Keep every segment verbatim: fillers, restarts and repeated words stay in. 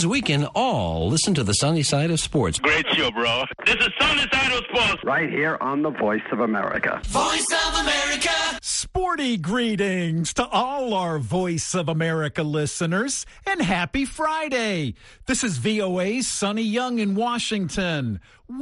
means we can all listen to the sunny side of sports. Great show, bro. This is Sunny Side of Sports. Right here on the Voice of America. Voice of America. Sporty greetings to all our Voice of America listeners, and happy Friday. This is V O A's Sonny Young in Washington.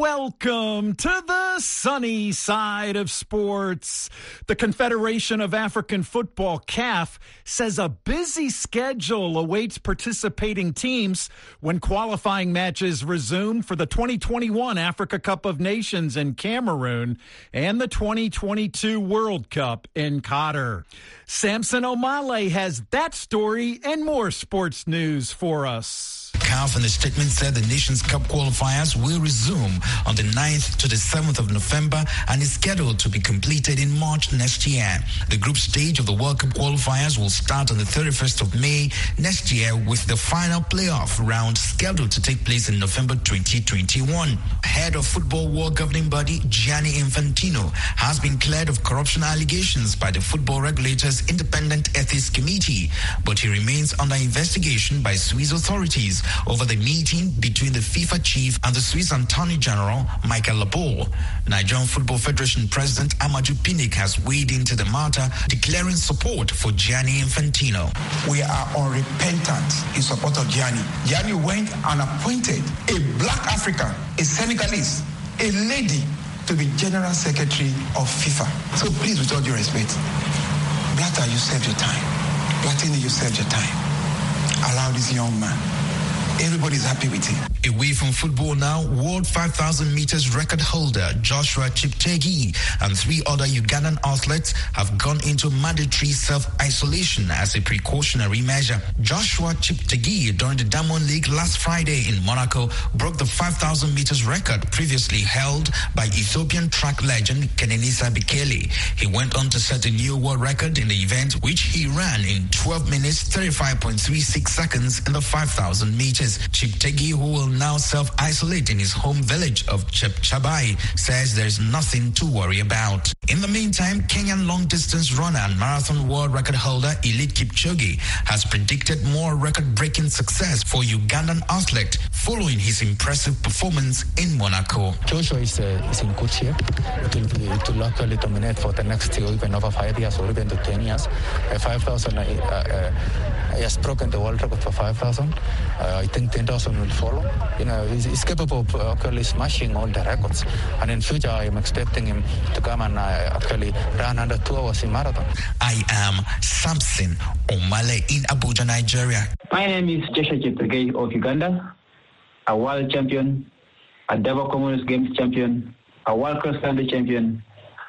Welcome to the sunny side of sports. The Confederation of African Football, C A F, says a busy schedule awaits participating teams when qualifying matches resume for the twenty twenty-one Africa Cup of Nations in Cameroon and the twenty twenty-two World Cup in Qatar. Samson Omale has that story and more sports news for us. C A F in the statement said the Nations Cup qualifiers will resume on the ninth to the seventh of November and is scheduled to be completed in March next year. The group stage of the World Cup qualifiers will start on the thirty-first of May next year, with the final playoff round scheduled to take place in November twenty twenty-one. Head of Football World Governing Body Gianni Infantino has been cleared of corruption allegations by the Football Regulators Independent Ethics Committee, but he remains under investigation by Swiss authorities over the meeting between the FIFA chief and the Swiss Attorney General Michael Labour. Nigerian Football Federation President Amadou Pinnick has weighed into the matter, declaring support for Gianni Infantino. We are unrepentant in support of Gianni. Gianni went and appointed a black African, a Senegalese, a lady to be General Secretary of FIFA. So please, with all due respect, Blatter, you served your time. Platini, you served your time. Allow this young man. Everybody's happy with him. Away from football now, World five thousand meters record holder Joshua Cheptegei and three other Ugandan athletes have gone into mandatory self-isolation as a precautionary measure. Joshua Cheptegei, during the Diamond League last Friday in Monaco, broke the five thousand meters record previously held by Ethiopian track legend Kenenisa Bekele. He went on to set a new world record in the event, which he ran in twelve minutes thirty-five point three six seconds in the five thousand meters. Cheptegei, who will now self-isolate in his home village of Chepchabai, says there's nothing to worry about. In the meantime, Kenyan long-distance runner and marathon world record holder Eliud Kipchoge has predicted more record-breaking success for Ugandan athlete following his impressive performance in Monaco. Joshua is, uh, is in good shape. It will, be, it will actually dominate for the next year, even over five years or even to ten years. Uh, five thousand, uh, uh, he has broken the world record for five thousand. Uh, I think ten thousand will follow. You know, he's, he's capable of actually smashing all the records. And in future, I'm expecting him to come and uh, actually run under two hours in marathon. I am Samson Omale in Abuja, Nigeria. My name is Joshua Cheptegei of Uganda, a world champion, a double Commonwealth Games champion, a world cross-country champion,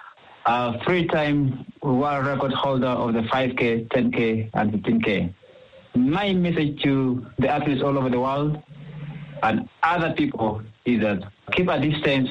a three-time world record holder of the five K, ten K, and fifteen K. My message to the athletes all over the world and other people is that keep a distance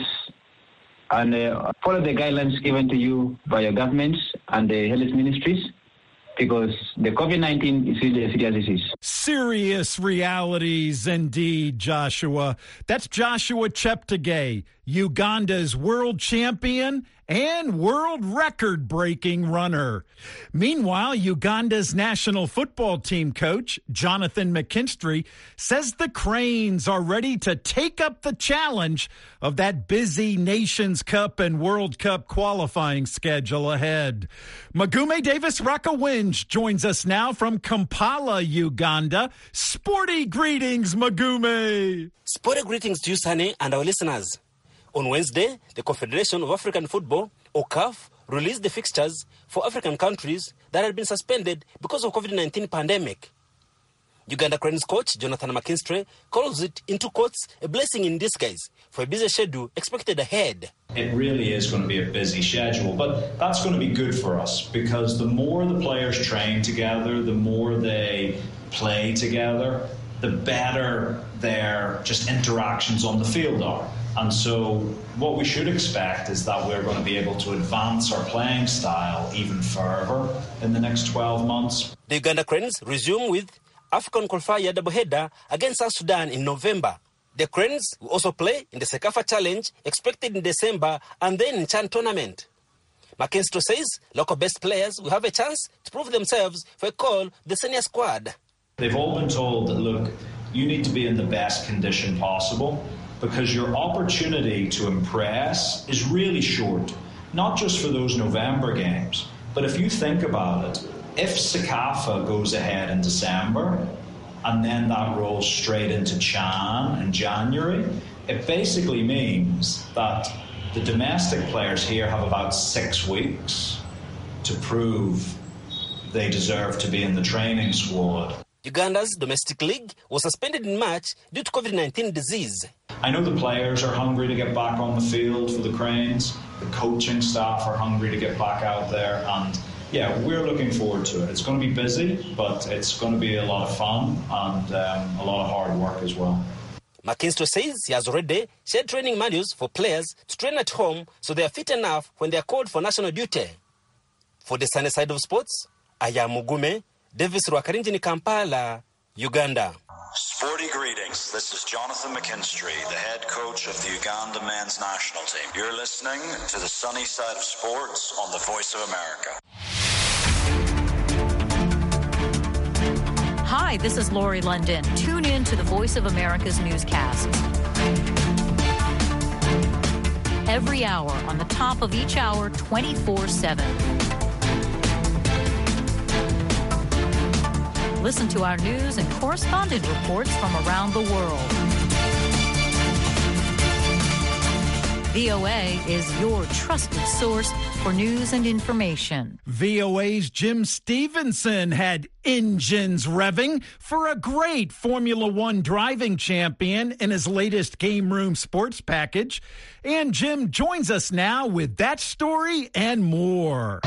and uh, follow the guidelines given to you by your governments and the health ministries, because the COVID nineteen is really a serious disease. Serious realities indeed, Joshua. That's Joshua Cheptegei, Uganda's world champion and world record-breaking runner. Meanwhile, Uganda's national football team coach, Jonathan McKinstry, says the Cranes are ready to take up the challenge of that busy Nations Cup and World Cup qualifying schedule ahead. Magume Davis-Rakawinj joins us now from Kampala, Uganda. Sporty greetings, Magume. Sporty greetings to you, Sunny, and our listeners. On Wednesday, the Confederation of African Football, or C A F, released the fixtures for African countries that had been suspended because of COVID nineteen pandemic. Uganda Cranes coach Jonathan McKinstry calls it, into quotes, a blessing in disguise for a busy schedule expected ahead. It really is going to be a busy schedule, but that's going to be good for us, because the more the players train together, the more they play together, the better their just interactions on the field are. And so what we should expect is that we're going to be able to advance our playing style even further in the next twelve months. The Uganda Cranes resume with AFCON qualifier doubleheader against South Sudan in November. The Cranes will also play in the Sekafa Challenge expected in December and then in Chan Tournament. McKinstry says local best players will have a chance to prove themselves for a call the senior squad. They've all been told that, look, you need to be in the best condition possible, because your opportunity to impress is really short, not just for those November games, but if you think about it, if CECAFA goes ahead in December and then that rolls straight into Chan in January, it basically means that the domestic players here have about six weeks to prove they deserve to be in the training squad. Uganda's domestic league was suspended in March due to COVID nineteen disease. I know the players are hungry to get back on the field for the Cranes. The coaching staff are hungry to get back out there. And, yeah, we're looking forward to it. It's going to be busy, but it's going to be a lot of fun and um, a lot of hard work as well. McKinstry says he has already shared training manuals for players to train at home so they are fit enough when they are called for national duty. For the sunny side of sports, I am Mugume, Davis Rwakarinjini, Kampala, Uganda. Sporty greetings. This is Jonathan McKinstry, the head coach of the Uganda men's national team. You're listening to the sunny side of sports on the Voice of America. Hi, this is Lori London. Tune in to the Voice of America's newscasts. Every hour, on the top of each hour, twenty-four seven. Listen to our news and correspondent reports from around the world. V O A is your trusted source for news and information. V O A's Jim Stevenson had engines revving for a great Formula One driving champion in his latest Game Room Sports package. And Jim joins us now with that story and more.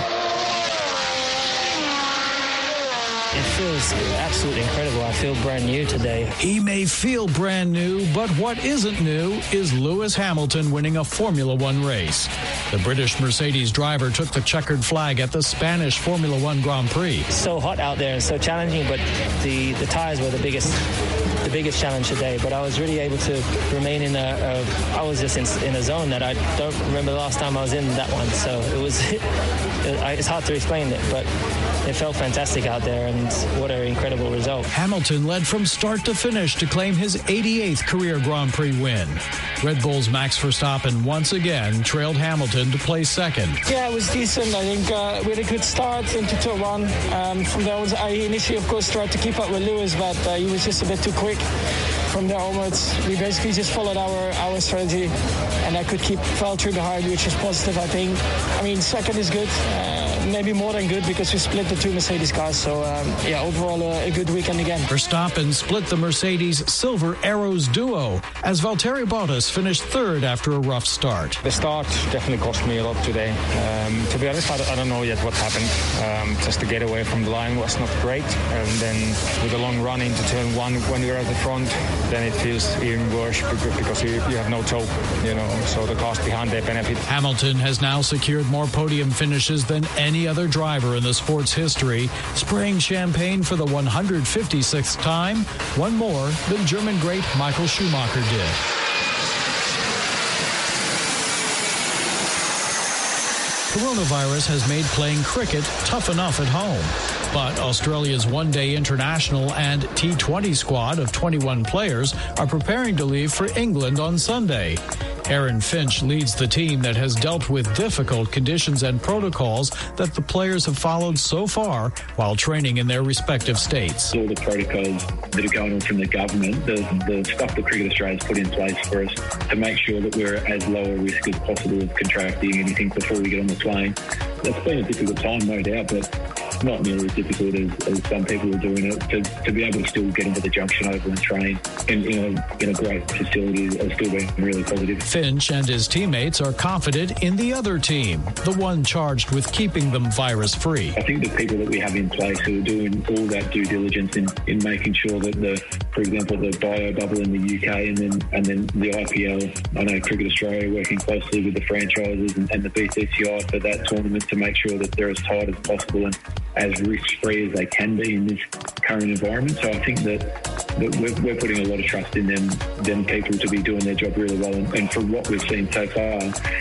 It feels absolutely incredible. I feel brand new today. He may feel brand new, but what isn't new is Lewis Hamilton winning a Formula One race. The British Mercedes driver took the checkered flag at the Spanish Formula One Grand Prix. It's so hot out there and so challenging, but the, the tires were the biggest the biggest challenge today. But I was really able to remain in a, a I was just in, in a zone that I don't remember the last time I was in that one. So it was it's hard to explain it, but it felt fantastic out there, and what an incredible result. Hamilton led from start to finish to claim his eighty-eighth career Grand Prix win. Red Bull's Max Verstappen once again trailed Hamilton to place second. Yeah, it was decent. I think uh, we had a good start into turn one. Um, from there, I initially, of course, tried to keep up with Lewis, but uh, he was just a bit too quick. From there onwards, we basically just followed our, our strategy, and I could keep Valtteri behind, which is positive, I think. I mean, second is good, uh, maybe more than good, because we split the two Mercedes cars. So, um, yeah, overall, uh, a good weekend again. Verstappen split the Mercedes Silver Arrows duo as Valtteri Bottas finished third after a rough start. The start definitely cost me a lot today. Um, to be honest, I don't, I don't know yet what happened. Um, just to get away from the line was not great. And then with a long run into turn one, when you're at the front, then it feels even worse because you, you have no toe, you know, so the cars behind they benefit. Hamilton has now secured more podium finishes than any other driver in the sport's history, spraying champagne for the one hundred fifty-sixth time, one more than German great Michael Schumacher did. Coronavirus has made playing cricket tough enough at home. But Australia's one-day international and T twenty squad of twenty-one players are preparing to leave for England on Sunday. Aaron Finch leads the team that has dealt with difficult conditions and protocols that the players have followed so far while training in their respective states. All the protocols that are going on from the government, the, the stuff that Cricket Australia has put in place for us to make sure that we're as low a risk as possible of contracting anything before we get on the plane. It's been a difficult time, no doubt, but not nearly as difficult as, as some people are doing it. To, to be able to still get into the Junction Oval and train in, in, a, in a great facility has still been really positive. Finch and his teammates are confident in the other team, the one charged with keeping them virus-free. I think the people that we have in place who are doing all that due diligence in, in making sure that, the, for example, the bio bubble in the U K and then and then the I P L, I know Cricket Australia working closely with the franchises and, and the B C C I for that tournament to make sure that they're as tight as possible and as risk-free as they can be in this current environment. So I think that, that we're, we're putting a lot of trust in them, them people to be doing their job really well. And, and from what we've seen so far,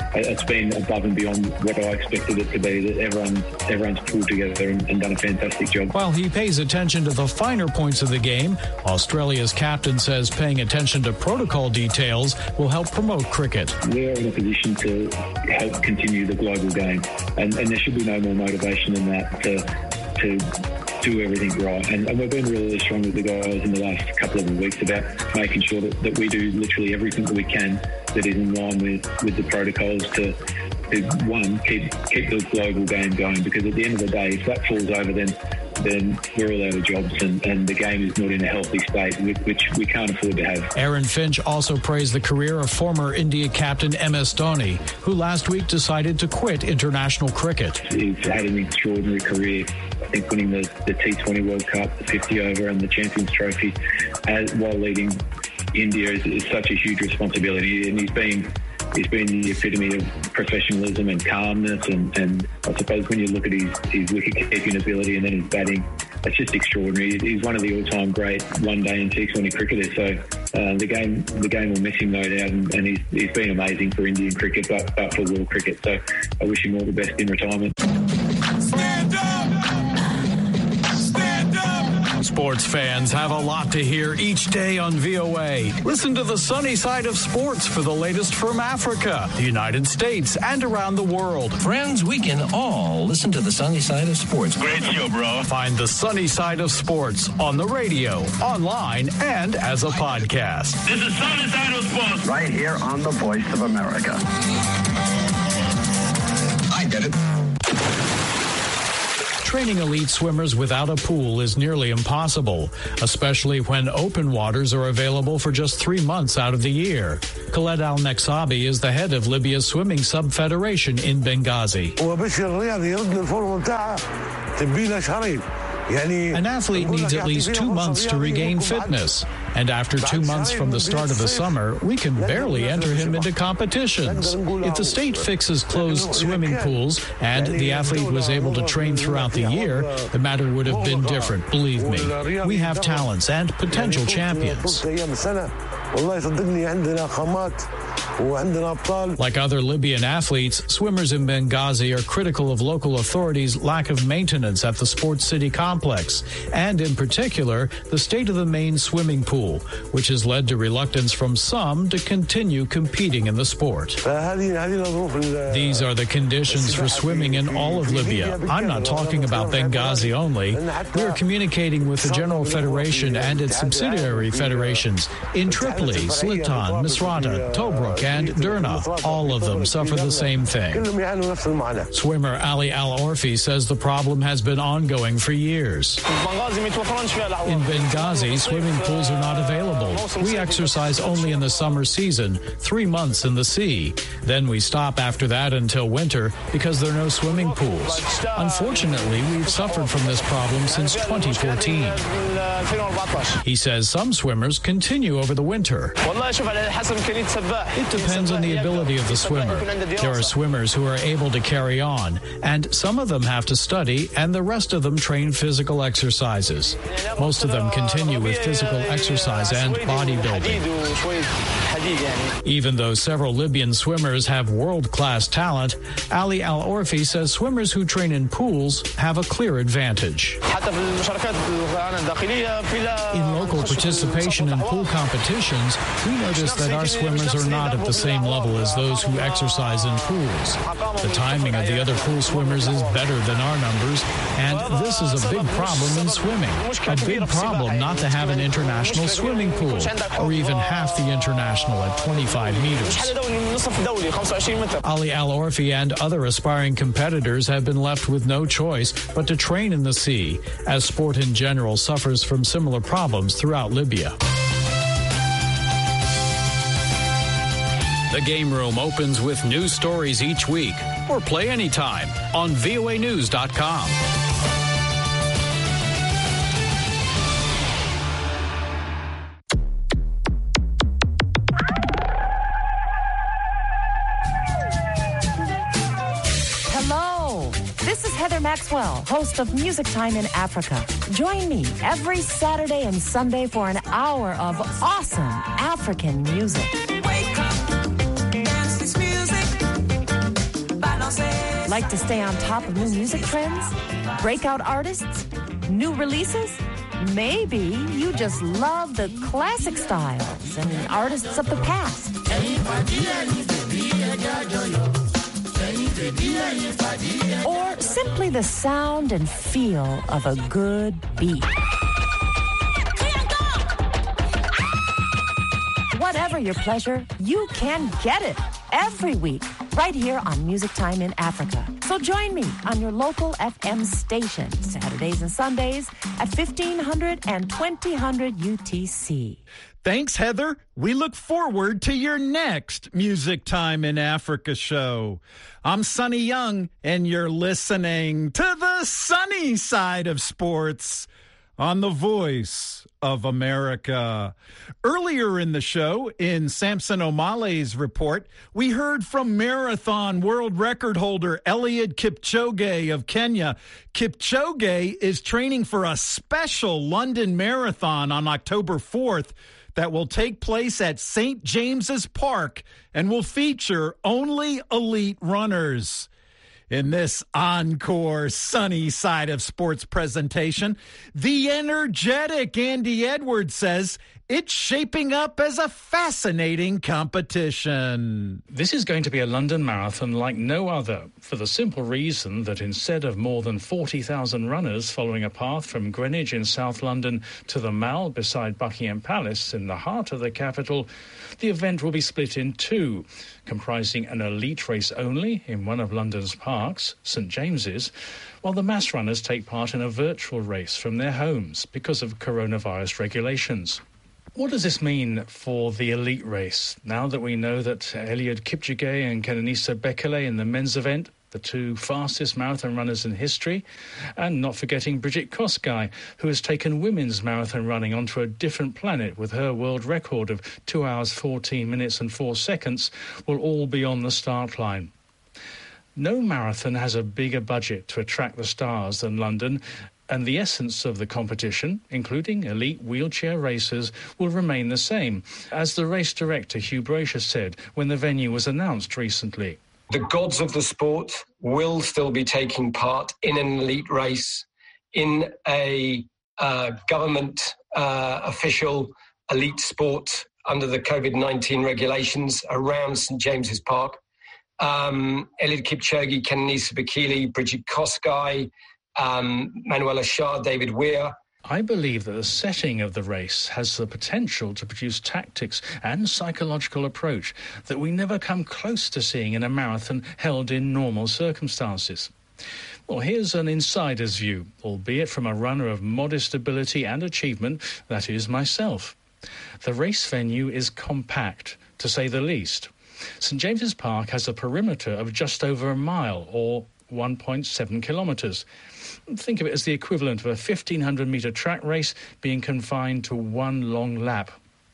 it's been above and beyond what I expected it to be. That everyone, everyone's pulled together and, and done a fantastic job. While he pays attention to the finer points of the game, Australia's captain says paying attention to protocol details will help promote cricket. We're in a position to help continue the global game, and, and there should be no more motivation than that to to do everything right. And, and we've been really strong with the guys in the last couple of weeks about making sure that, that we do literally everything that we can that is in line with, with the protocols to, to, one, keep keep the global game going, because at the end of the day, if that falls over, then then we're all out of jobs, and, and the game is not in a healthy state, which we can't afford to have. Aaron Finch also praised the career of former India captain M S Dhoni, who last week decided to quit international cricket. He's had an extraordinary career. I think winning the, the T twenty World Cup, the fifty over and the Champions Trophy as, while leading India is, is such a huge responsibility, and he's been He's been the epitome of professionalism and calmness, and, and I suppose when you look at his, his wicket-keeping ability and then his batting, it's just extraordinary. He's one of the all-time great one-day and T twenty cricketers, so uh, the game the game will miss him, no doubt, and, and he's, he's been amazing for Indian cricket, but, but for world cricket, so I wish him all the best in retirement. Stand up! Stand up! Sports fans have a lot to hear each day on V O A. Listen to the sunny side of sports for the latest from Africa, the United States, and around the world. Friends, we can all listen to the sunny side of sports. Great show, bro. Find the sunny side of sports on the radio, online, and as a podcast. This is Sunny Side of Sports. Right here on the Voice of America. I get it. Training elite swimmers without a pool is nearly impossible, especially when open waters are available for just three months out of the year. Khaled Al-Neksabi is the head of Libya's swimming sub-federation in Benghazi. An athlete needs at least two months to regain fitness, and after two months from the start of the summer, we can barely enter him into competitions. If the state fixes closed swimming pools and the athlete was able to train throughout the year, the matter would have been different, believe me. We have talents and potential champions. Like other Libyan athletes, swimmers in Benghazi are critical of local authorities' lack of maintenance at the Sports City complex, and in particular, the state of the main swimming pool, which has led to reluctance from some to continue competing in the sport. These are the conditions for swimming in all of Libya. I'm not talking about Benghazi only. We are communicating with the General Federation and its subsidiary federations in Tripoli, Slitan, Misrata, Tobruk, and Derna. All of them suffer the same thing. Swimmer Ali Al-Orfi says the problem has been ongoing for years. In Benghazi, swimming pools are not available. We exercise only in the summer season, three months in the sea. Then we stop after that until winter because there are no swimming pools. Unfortunately, we've suffered from this problem since twenty fourteen. He says some swimmers continue over the winter. It depends on the ability of the swimmer. There are swimmers who are able to carry on, and some of them have to study, and the rest of them train physical exercises. Most of them continue with physical exercise and bodybuilding. Even though several Libyan swimmers have world-class talent, Ali Al-Orfi says swimmers who train in pools have a clear advantage. In local participation in pool competitions, we notice that our swimmers are not at the same level as those who exercise in pools. The timing of the other pool swimmers is better than our numbers, and this is a big problem in swimming. A big problem not to have an international swimming pool, or even half the international at twenty-five meters. Ali Al-Orfi and other aspiring competitors have been left with no choice but to train in the sea, as sport in general suffers from similar problems throughout Libya. The Game Room opens with news stories each week, or play anytime on V O A news dot com. Hello, this is Heather Maxwell, host of Music Time in Africa. Join me every Saturday and Sunday for an hour of awesome African music. Wake up, dance this music. Like to stay on top of new music trends? Breakout artists? New releases? Maybe you just love the classic styles and artists of the past. Or simply the sound and feel of a good beat. Whatever your pleasure, you can get it every week right here on Music Time in Africa. So join me on your local F M station, Saturdays and Sundays at fifteen hundred and twenty hundred U T C. Thanks, Heather. We look forward to your next Music Time in Africa show. I'm Sonny Young, and you're listening to the sunny side of sports on the Voice of America. Earlier in the show, in Samson Omale's report, we heard from marathon world record holder Eliud Kipchoge of Kenya. Kipchoge is training for a special London Marathon on October fourth that will take place at Saint James's Park and will feature only elite runners. In this encore sunny side of sports presentation, the energetic Andy Edwards says it's shaping up as a fascinating competition. This is going to be a London Marathon like no other, for the simple reason that instead of more than forty thousand runners following a path from Greenwich in South London to the Mall beside Buckingham Palace in the heart of the capital, the event will be split in two, comprising an elite race only in one of London's parks, Saint James's, while the mass runners take part in a virtual race from their homes because of coronavirus regulations. What does this mean for the elite race, now that we know that Eliud Kipchoge and Kenenisa Bekele in the men's event, the two fastest marathon runners in history, and not forgetting Bridget Kosgei, who has taken women's marathon running onto a different planet with her world record of two hours, fourteen minutes and four seconds, will all be on the start line. No marathon has a bigger budget to attract the stars than London, and the essence of the competition, including elite wheelchair racers, will remain the same, as the race director Hugh Brasher said when the venue was announced recently. The gods of the sport will still be taking part in an elite race, in a uh, government uh, official elite sport under the COVID nineteen regulations around Saint James's Park. Um, Eliud Kipchoge, Kenenisa Bekele, Bridget Kosgei, um, Manuela Shah, David Weir. I believe that the setting of the race has the potential to produce tactics and psychological approach that we never come close to seeing in a marathon held in normal circumstances. Well, here's an insider's view, albeit from a runner of modest ability and achievement, that is myself. The race venue is compact, to say the least. Saint James's Park has a perimeter of just over a mile, or one point seven kilometres. Think of it as the equivalent of a fifteen hundred metre track race being confined to one long lap.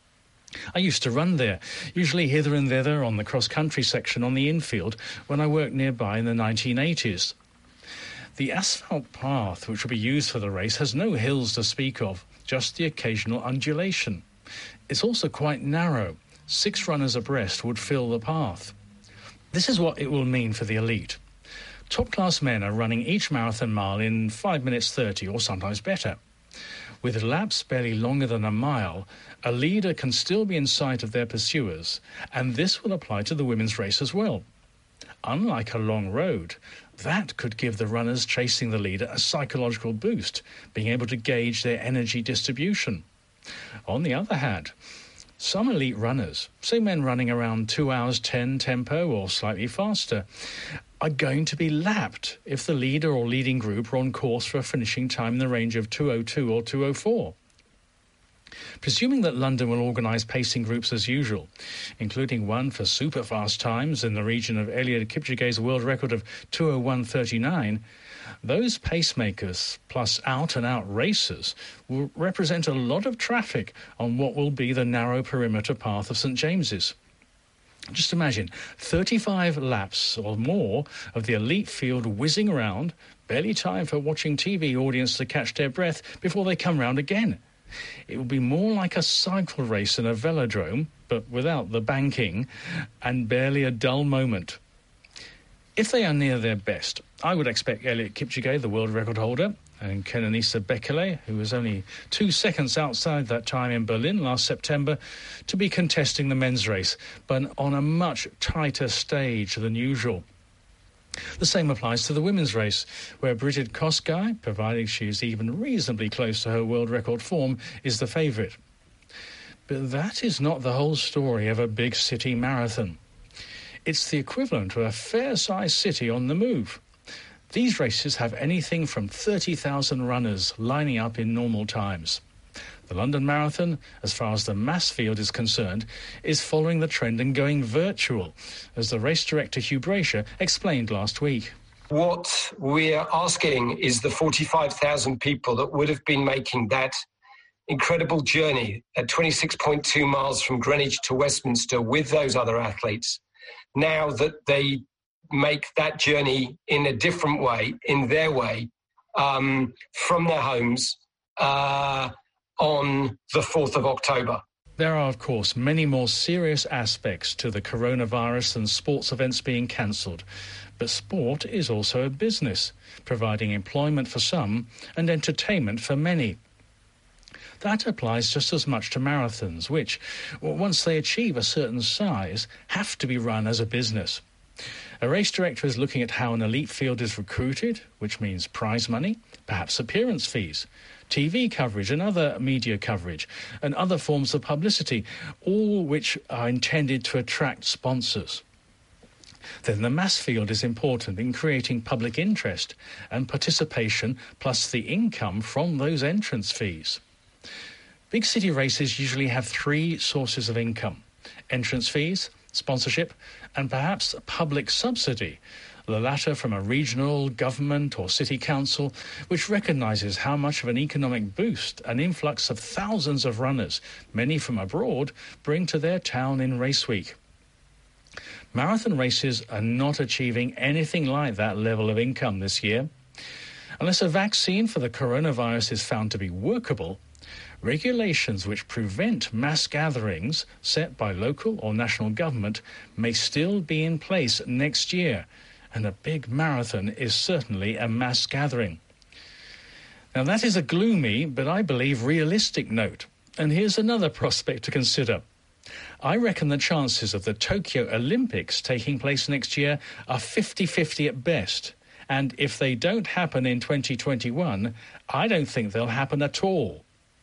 I used to run there, usually hither and thither on the cross-country section on the infield when I worked nearby in the nineteen eighties. The asphalt path which will be used for the race has no hills to speak of, just the occasional undulation. It's also quite narrow. Six runners abreast would fill the path. This is what it will mean for the elite. Top-class men are running each marathon mile in five minutes thirty, or sometimes better. With laps barely longer than a mile, a leader can still be in sight of their pursuers, and this will apply to the women's race as well. Unlike a long road, that could give the runners chasing the leader a psychological boost, being able to gauge their energy distribution. On the other hand, some elite runners, say men running around two hours ten tempo or slightly faster, are going to be lapped if the leader or leading group are on course for a finishing time in the range of two oh two or two oh four. Presuming that London will organise pacing groups as usual, including one for super-fast times in the region of Eliud Kipchoge's world record of two oh one thirty-nine, those pacemakers plus out-and-out racers will represent a lot of traffic on what will be the narrow perimeter path of Saint James's. Just imagine thirty-five laps or more of the elite field whizzing around, barely time for watching T V audience to catch their breath before they come round again. It will be more like a cycle race in a velodrome, but without the banking, and barely a dull moment. If they are near their best, I would expect Eliud Kipchoge, the world record holder, and Kenenisa Bekele, who was only two seconds outside that time in Berlin last September, to be contesting the men's race, but on a much tighter stage than usual. The same applies to the women's race, where Brigid Kosgei, providing she is even reasonably close to her world record form, is the favourite. But that is not the whole story of a big city marathon. It's the equivalent of a fair-sized city on the move. These races have anything from thirty thousand runners lining up in normal times. The London Marathon, as far as the mass field is concerned, is following the trend and going virtual, as the race director Hugh Brasher explained last week. What we're asking is the forty-five thousand people that would have been making that incredible journey at twenty-six point two miles from Greenwich to Westminster with those other athletes, now that they make that journey in a different way, in their way, um, from their homes uh, on the fourth of October. There are, of course, many more serious aspects to the coronavirus than sports events being cancelled. But sport is also a business, providing employment for some and entertainment for many. That applies just as much to marathons, which, once they achieve a certain size, have to be run as a business. A race director is looking at how an elite field is recruited, which means prize money, perhaps appearance fees, T V coverage and other media coverage, and other forms of publicity, all which are intended to attract sponsors. Then the mass field is important in creating public interest and participation, plus the income from those entrance fees. Big city races usually have three sources of income: entrance fees, sponsorship, and perhaps public subsidy, the latter from a regional government or city council, which recognises how much of an economic boost an influx of thousands of runners, many from abroad, bring to their town in race week. Marathon races are not achieving anything like that level of income this year. Unless a vaccine for the coronavirus is found to be workable, regulations which prevent mass gatherings set by local or national government may still be in place next year, and a big marathon is certainly a mass gathering. Now that is a gloomy, but I believe realistic note, and here's another prospect to consider. I reckon the chances of the Tokyo Olympics taking place next year are fifty-fifty at best, and if they don't happen in twenty twenty-one, I don't think they'll happen at all.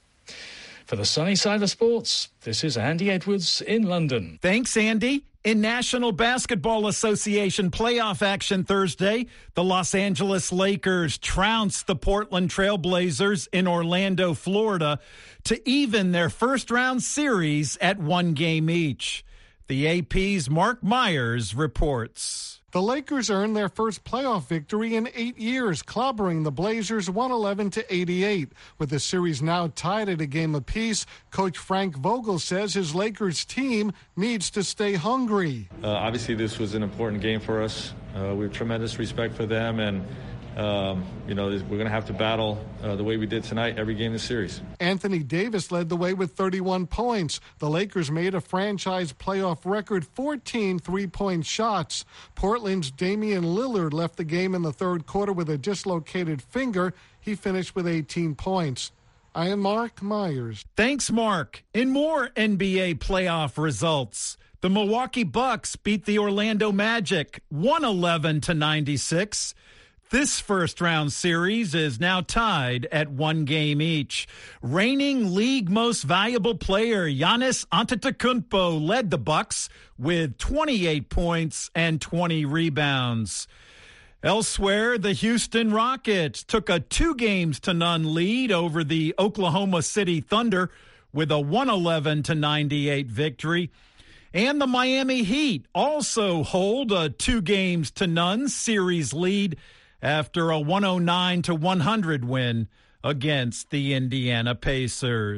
For the sunny side of sports, this is Andy Edwards in London. Thanks, Andy. In National Basketball Association playoff action Thursday, the Los Angeles Lakers trounced the Portland Trail Blazers in Orlando, Florida, to even their first-round series at one game each. The A P's Mark Myers reports. The Lakers earned their first playoff victory in eight years, clobbering the Blazers one eleven to eighty-eight. With the series now tied at a game apiece, Coach Frank Vogel says his Lakers team needs to stay hungry. Uh, obviously, this was an important game for us. Uh, we have tremendous respect for them, and Um, you know, we're going to have to battle uh, the way we did tonight every game in the series. Anthony Davis led the way with thirty-one points. The Lakers made a franchise playoff record fourteen three-point shots. Portland's Damian Lillard left the game in the third quarter with a dislocated finger. He finished with eighteen points. I am Mark Myers. Thanks, Mark. In more N B A playoff results, the Milwaukee Bucks beat the Orlando Magic one eleven to ninety-six. This first-round series is now tied at one game each. Reigning league most valuable player Giannis Antetokounmpo led the Bucks with twenty-eight points and twenty rebounds. Elsewhere, the Houston Rockets took a two games to none lead over the Oklahoma City Thunder with a one eleven to ninety-eight victory. And the Miami Heat also hold a two games to none series lead after a one oh nine to one hundred win against the Indiana Pacers.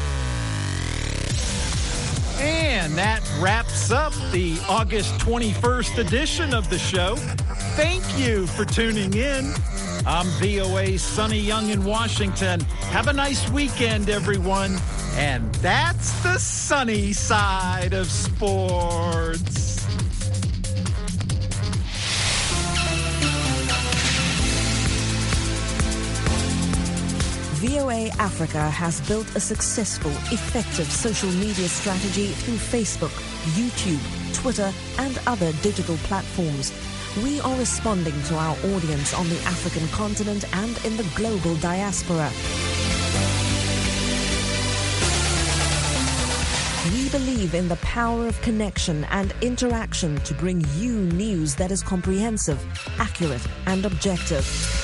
And that wraps up the August twenty-first edition of the show. Thank you for tuning in. I'm V O A's Sonny Young in Washington. Have a nice weekend, everyone. And that's the sunny side of sports. V O A Africa has built a successful, effective social media strategy through Facebook, YouTube, Twitter, and other digital platforms. We are responding to our audience on the African continent and in the global diaspora. We believe in the power of connection and interaction to bring you news that is comprehensive, accurate, and objective.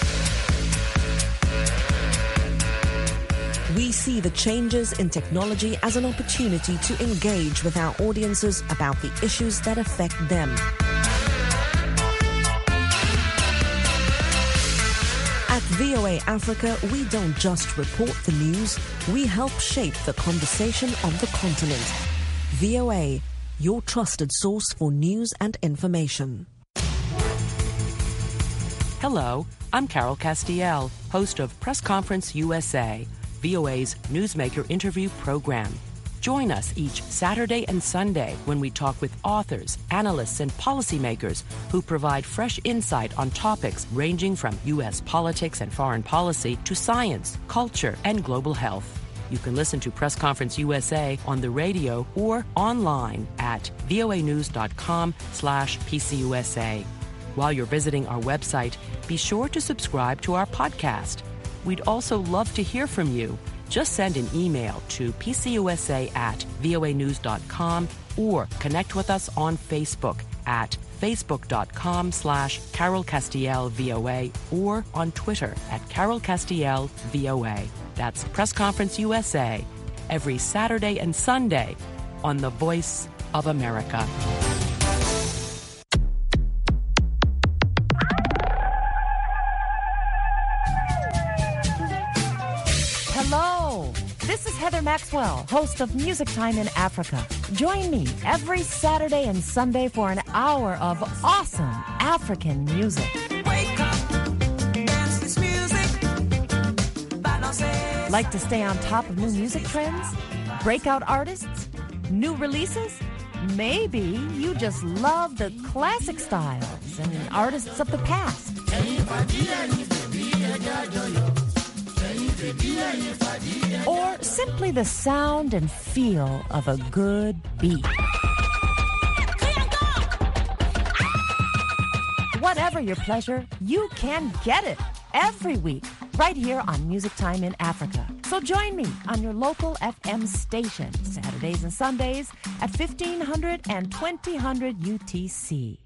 We see the changes in technology as an opportunity to engage with our audiences about the issues that affect them. At V O A Africa, we don't just report the news, we help shape the conversation on the continent. V O A, your trusted source for news and information. Hello, I'm Carol Castiel, host of Press Conference U S A, V O A's newsmaker interview program. Join us each Saturday and Sunday when we talk with authors, analysts, and policymakers who provide fresh insight on topics ranging from U S politics and foreign policy to science, culture, and global health. You can listen to Press Conference U S A on the radio or online at voanews.com slash PCUSA. While you're visiting our website, be sure to subscribe to our podcast. We'd also love to hear from you. Just send an email to pcusa at voanews.com or connect with us on Facebook at facebook.com slash Carol Castiel VOA or on Twitter at Carol Castiel VOA. That's Press Conference U S A every Saturday and Sunday on The Voice of America. Hello, this is Heather Maxwell, host of Music Time in Africa. Join me every Saturday and Sunday for an hour of awesome African music. Wake up, dance this music. Like to stay on top of new music trends? Breakout artists? New releases? Maybe you just love the classic styles and artists of the past. Or simply the sound and feel of a good beat. Whatever your pleasure, you can get it every week right here on Music Time in Africa. So join me on your local F M station Saturdays and Sundays at fifteen hundred and twenty hundred U T C.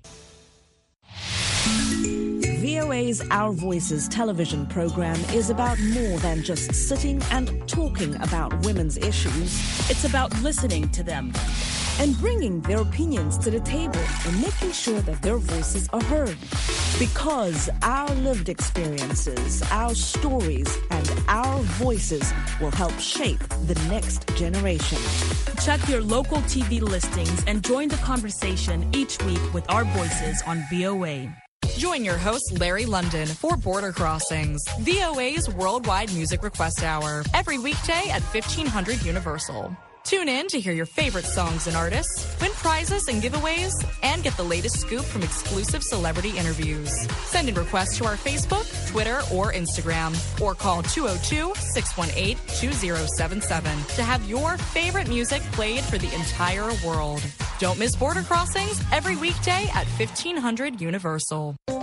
V O A's Our Voices television program is about more than just sitting and talking about women's issues. It's about listening to them and bringing their opinions to the table and making sure that their voices are heard. Because our lived experiences, our stories, and our voices will help shape the next generation. Check your local T V listings and join the conversation each week with our voices on V O A. Join your host, Larry London, for Border Crossings, V O A's Worldwide Music Request Hour, every weekday at fifteen hundred Universal. Tune in to hear your favorite songs and artists, win prizes and giveaways, and get the latest scoop from exclusive celebrity interviews. Send in requests to our Facebook, Twitter, or Instagram, or call two oh two, six one eight, two oh seven seven to have your favorite music played for the entire world. Don't miss Border Crossings every weekday at fifteen hundred Universal.